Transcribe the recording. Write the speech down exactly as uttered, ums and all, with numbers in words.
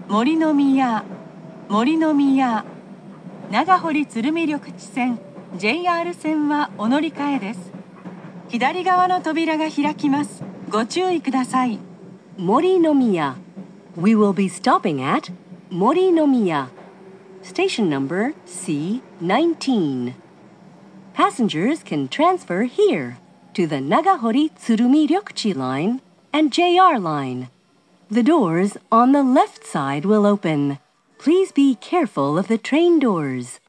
森の宮、森の宮。長堀鶴見緑地線 ジェイアール 線はお乗り換えです。左側の扉が開きます。ご注意ください。 Morinomiya. We will be stopping at Morinomiya. Station number C nineteen. Passengers can transfer here to the Nagahori Tsurumi Ryokuchi line and J R line. The doors on the left side will open. Please be careful of the train doors.